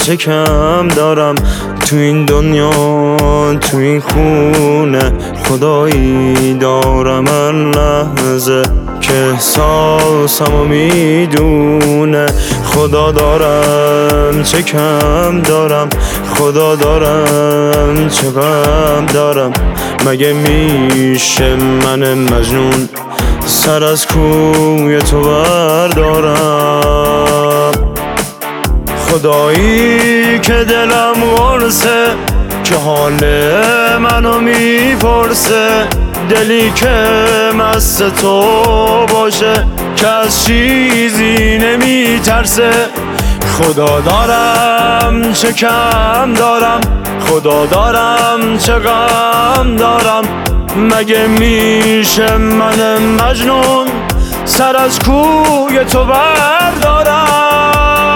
چه کم دارم تو این دنیا، تو این خونه خدایی دارم هر لحظه که احساسمو میدونه. خدا دارم چه کم دارم، خدا دارم چه غم دارم. مگه میشه من مجنون سر از کوی تو بردارم؟ خدایی که دلم قرصه، که حال منو میپرسه. دلی که مست تو باشه، که از چیزی نمیترسه. خدا دارم چه کم دارم، خدا دارم چه غم دارم. مگه میشه من مجنون سر از کوی تو بردارم؟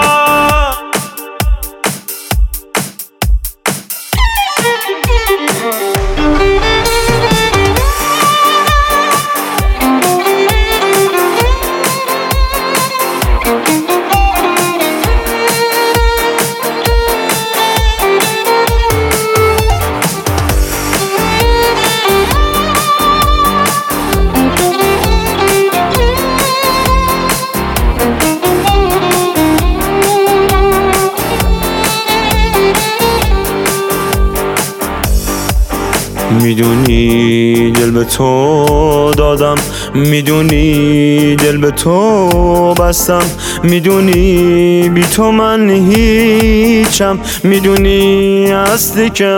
میدونی دل به تو دادم، میدونی دل به تو بستم. میدونی بی تو من هیچم، میدونی هستی که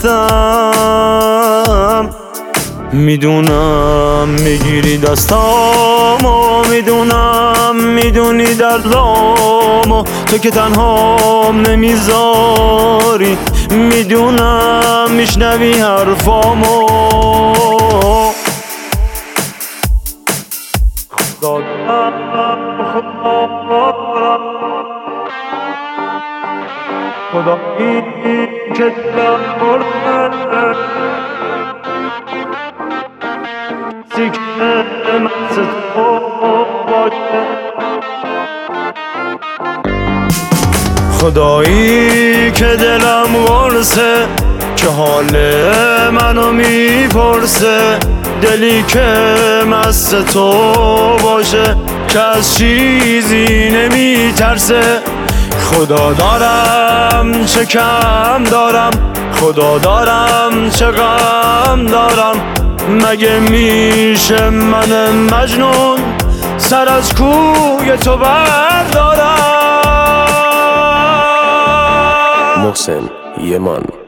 هستم. میدونم میگیری دستامو، میدونم میدونی دردامو. تو که تنهام نمیذاری، میدونم میشنوی حرفامو. خدایی که دلم برده، سیکه مست تو باشه. خدایی که دلم قرصه، که حال منو میپرسه. دلی که مست تو باشه، که از چیزی نمیترسه. خدا دارم چه کم دارم، خدا دارم چه غم دارم. مگه میشه من مجنون سر از کوی تو بردارم؟ محسن یمان.